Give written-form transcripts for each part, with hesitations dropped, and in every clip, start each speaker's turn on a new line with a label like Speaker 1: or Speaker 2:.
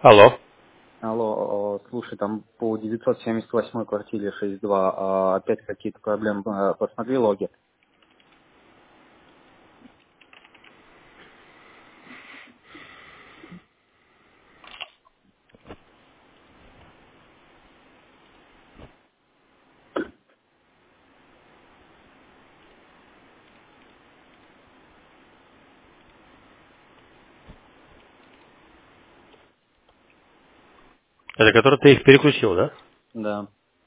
Speaker 1: Алло.
Speaker 2: Алло, слушай, там по 978 квартире 6.2 опять какие-то проблемы. Посмотри логи.
Speaker 1: Это который ты их переключил, да?
Speaker 2: Да.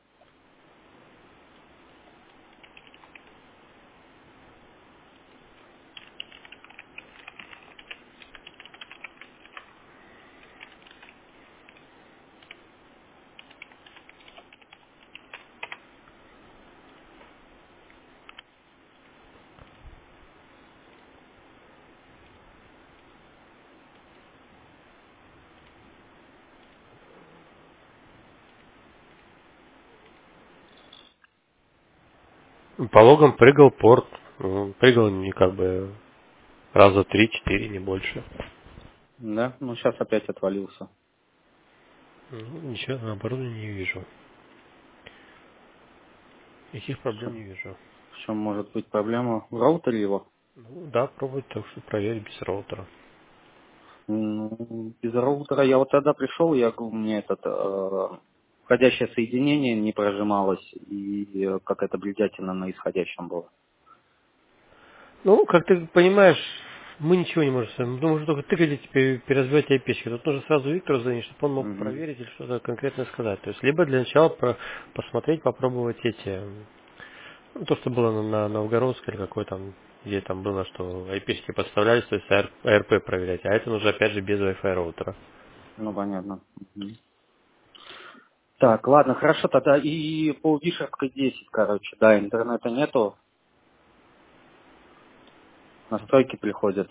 Speaker 1: По логам прыгал порт. Прыгал не как бы раза 3-4, не больше.
Speaker 2: Да? Ну, сейчас опять отвалился.
Speaker 1: Ничего, наоборот, не вижу. Никаких проблем
Speaker 2: Что?
Speaker 1: не вижу.
Speaker 2: В чем может быть проблема? В роутере его?
Speaker 1: Ну, да, пробовать так, что проверить без роутера.
Speaker 2: Ну, без роутера я вот тогда пришел, я говорю, мне входящее соединение не прожималось, и какая-то бредятина на исходящем была.
Speaker 1: Ну, как ты понимаешь, мы ничего не можем с вами. Мы можем только тыкать и теперь переразбивать IP-шки. Тут нужно сразу Виктору звонить, чтобы он мог
Speaker 2: Угу.
Speaker 1: проверить или что-то конкретно сказать. То есть, либо для начала посмотреть, попробовать эти. Ну, то, что было на Новгородской или какой там, где там было, что IP-шки подставлялись, то есть ARP проверять. А это нужно опять же без Wi-Fi роутера.
Speaker 2: Ну, понятно. Мгм. Так, ладно, хорошо, тогда и по Вишерской 10, короче, да, интернета нету, настройки приходят.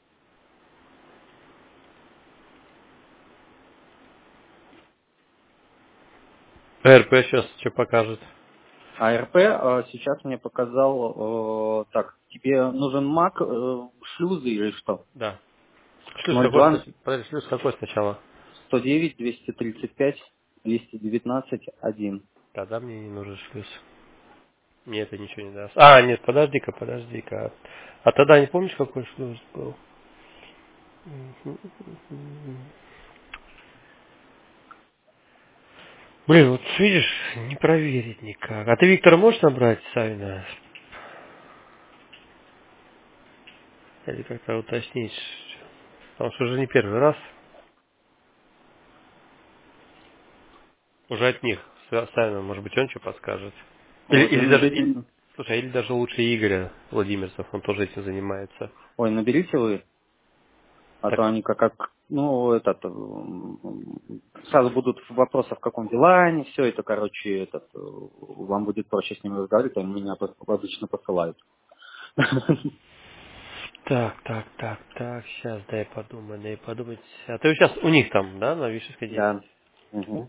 Speaker 1: ARP сейчас что покажет?
Speaker 2: АРП сейчас мне показал, так, тебе нужен Mac, шлюзы или что?
Speaker 1: Да. Шлюз какой,
Speaker 2: 02
Speaker 1: подожди, шлюз какой сначала?
Speaker 2: 109 235 219 1.
Speaker 1: Тогда мне не нужен шлюз. Мне это ничего не даст. А, нет, подожди-ка. А тогда не помнишь, какой шлюз был? Блин, вот видишь, не проверить никак. А ты Виктора можешь набрать, Савина? Или как-то уточнить? Потому что уже не первый раз. Уже от них. Савина, может быть, он что подскажет. Или,
Speaker 2: Ой,
Speaker 1: или даже,
Speaker 2: набери,
Speaker 1: слушай, или даже лучше Игоря Владимирцев, он тоже этим занимается.
Speaker 2: ой, наберите вы, а
Speaker 1: Так,
Speaker 2: то они ну, сразу будут вопросы, в каком Билайне, все это, короче, вам будет проще с ними разговаривать, они меня обычно посылают.
Speaker 1: так, сейчас дай подумать. А ты сейчас у них там, да, на Вишенской 10?
Speaker 2: Да. Мгм.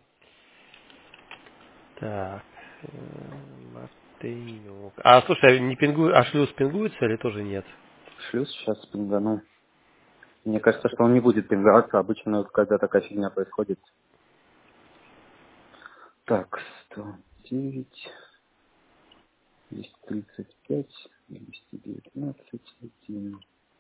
Speaker 1: Так, Мартынюк. А слушай, не пингует, а шлюз пингуется или тоже нет?
Speaker 2: Шлюз сейчас пингану. Мне кажется, что он не будет пинговаться. Обычно, вот, когда такая фигня происходит. Так, 109, 235, 219, 1.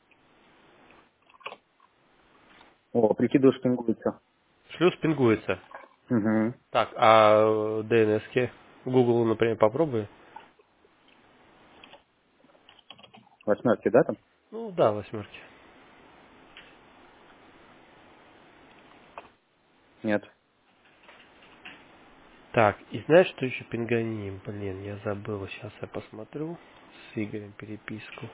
Speaker 2: О, прикидываешь, пингуется.
Speaker 1: Шлюз пингуется.
Speaker 2: Угу.
Speaker 1: Так, а DNS-ки? Google, например, попробуй.
Speaker 2: Восьмерки, да, там?
Speaker 1: Ну да, восьмерки.
Speaker 2: Нет.
Speaker 1: Так, и знаешь, что еще пинганим? Блин, я забыл, сейчас я посмотрю. С Игорем переписку.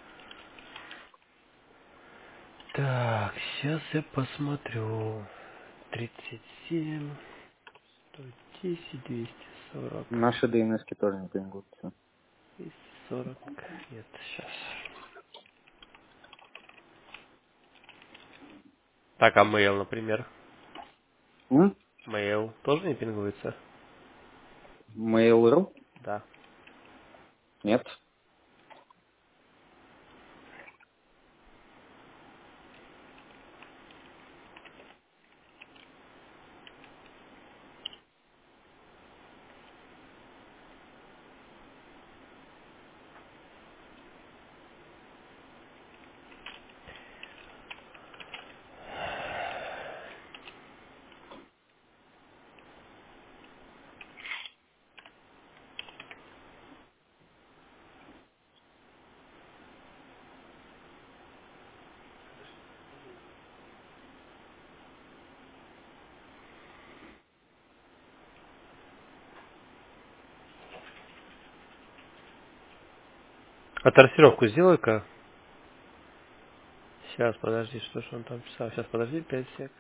Speaker 1: Так, сейчас я посмотрю. 37, 110, 240,
Speaker 2: Наши DNS-ки тоже не пингуются.
Speaker 1: 240. Нет, сейчас. Так, а mail, например?
Speaker 2: М?
Speaker 1: Mail тоже не пингуется?
Speaker 2: Mail.ru?
Speaker 1: Да.
Speaker 2: Нет.
Speaker 1: Отторсировку сделай-ка. Сейчас, подожди, что же он там писал. Сейчас, подожди, 5 сек.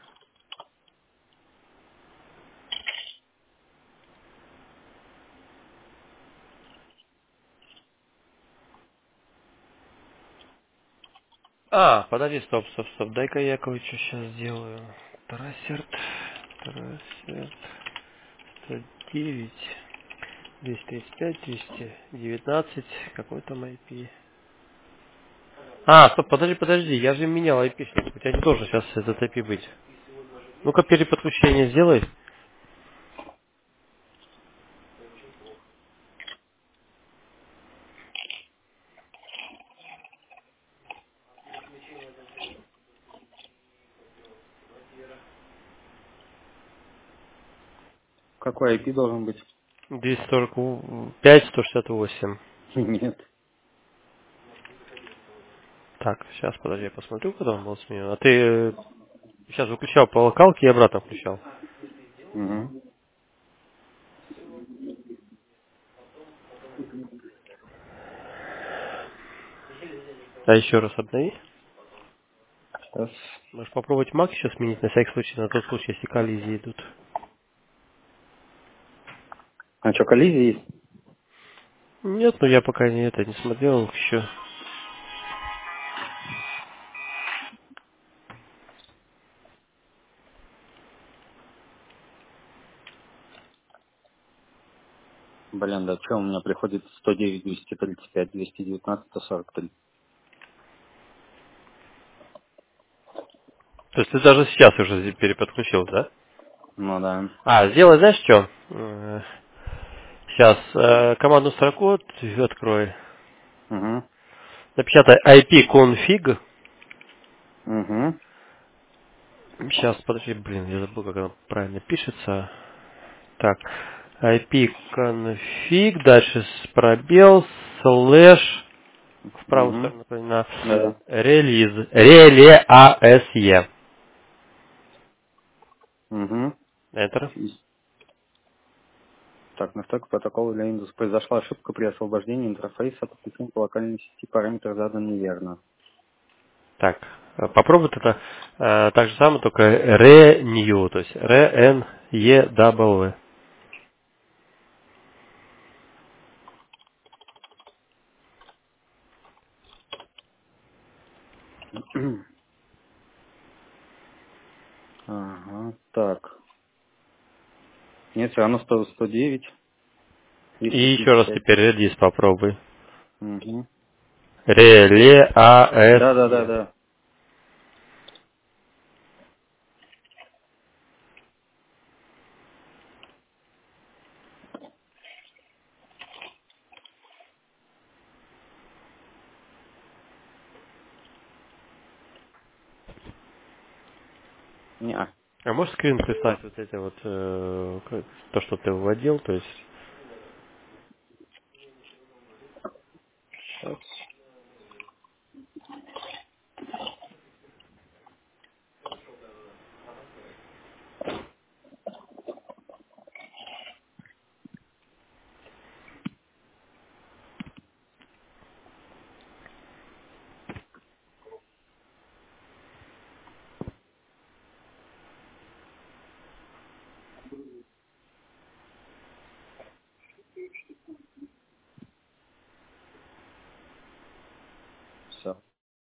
Speaker 1: А, подожди, стоп. Дай-ка я кое-что сейчас сделаю. Трассерт. 109. 235, 219. Какой там IP? А, стоп, подожди. Я же менял IP-шник. У тебя не должен сейчас этот IP быть. Ну-ка, переподключение сделай.
Speaker 2: Какой IP должен быть?
Speaker 1: 245, 168.
Speaker 2: Нет.
Speaker 1: Так, сейчас, подожди, я посмотрю, когда он был сменен. А ты сейчас выключал по локалке и обратно включал.
Speaker 2: Угу.
Speaker 1: А еще раз обнови.
Speaker 2: Сейчас.
Speaker 1: Можешь попробовать Mac еще сменить на всякий случай, на тот случай, если коллизии идут.
Speaker 2: А что, коллизии есть?
Speaker 1: Нет, ну я пока не смотрел еще.
Speaker 2: Блин, да что, у меня приходит 109, 235, 219, 143.
Speaker 1: То есть ты даже сейчас уже переподключил, да?
Speaker 2: Ну да.
Speaker 1: А, сделай, знаешь что? Сейчас командную строку открой.
Speaker 2: Угу.
Speaker 1: Напечатай ip-config.
Speaker 2: Угу.
Speaker 1: Сейчас, подожди, я забыл, как она правильно пишется. Так, ip-config, дальше пробел, слэш, в правую
Speaker 2: Угу.
Speaker 1: сторону на
Speaker 2: Да.
Speaker 1: релиз, реле-ase.
Speaker 2: Угу.
Speaker 1: Enter.
Speaker 2: Так, на стойку протокола для Windows произошла ошибка при освобождении интерфейса от подключения по локальной сети. Параметр задан неверно.
Speaker 1: Так, попробуй это так же самое, только renew, то есть R-N-E-W.
Speaker 2: Ага, так. Нет, все равно 109,
Speaker 1: И еще раз
Speaker 2: 235.
Speaker 1: теперь редис попробуй.
Speaker 2: Угу. Да, да, да,
Speaker 1: Реле-АСЕ.
Speaker 2: да. Не,
Speaker 1: А можешь скрин прислать вот эти вот, то, что ты вводил, то есть...
Speaker 2: сейчас.